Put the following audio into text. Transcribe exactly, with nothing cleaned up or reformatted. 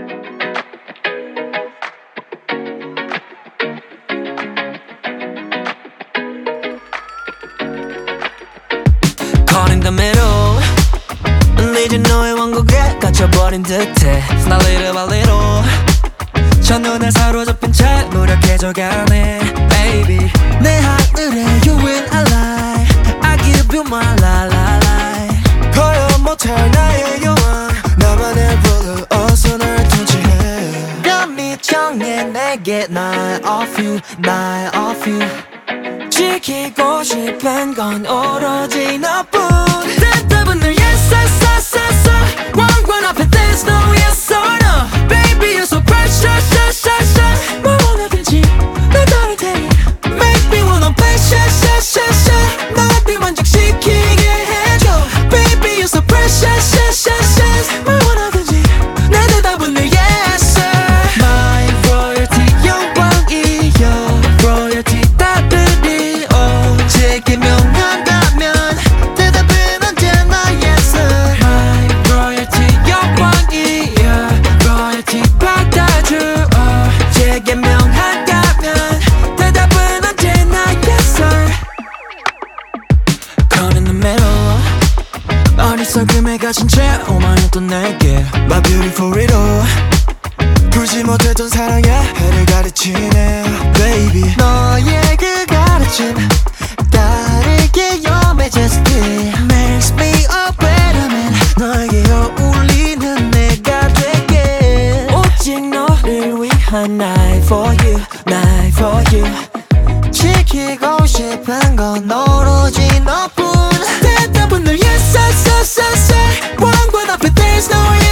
Caught in the middle 이제 너의 왕국에 갇혀버린 듯해 Now little by little 첫눈에 사로잡힌 채 노력해져가네 Baby 내 하늘에 you will ally I give you my life life 거역 못할 나의 여왕 나만의 ruler 어서 날 통치해 감히 정해 내게 night of you night of you 지키고 싶은 건 오로지 너뿐 대답은 늘 yes yes yes yes 왕관 앞에 there's no yes or no Baby you're so precious yes yes yes 뭘 원하든지 날 따를 테니 Make me wanna play yes yes yes yes 날 만족시키게 해줘 Baby you're so precious yes yes yes 뭘 원하든지 내 대답은 늘 yes sir My royalty 영광이여 royalty 따르리 제게 명한다면 대답은 언제나 yes sir My royalty 영광이여 royalty 받아줘 제게 명한다면 대답은 언제나 yes sir Caught in the middle 어리석음에 가진 채 오만했던 내게 My beautiful riddle 풀지 못했던 사랑의 해를 가르치네 Baby 너의 그 가르침 다르게 you're majesty Makes me a better man 너에게 어울리는 내가 될게 오직 너를 위한 night for you night for you 지키고 싶은 건 오로지 너뿐 대답은 늘 yes yes yes yes 왕관 앞에 there's no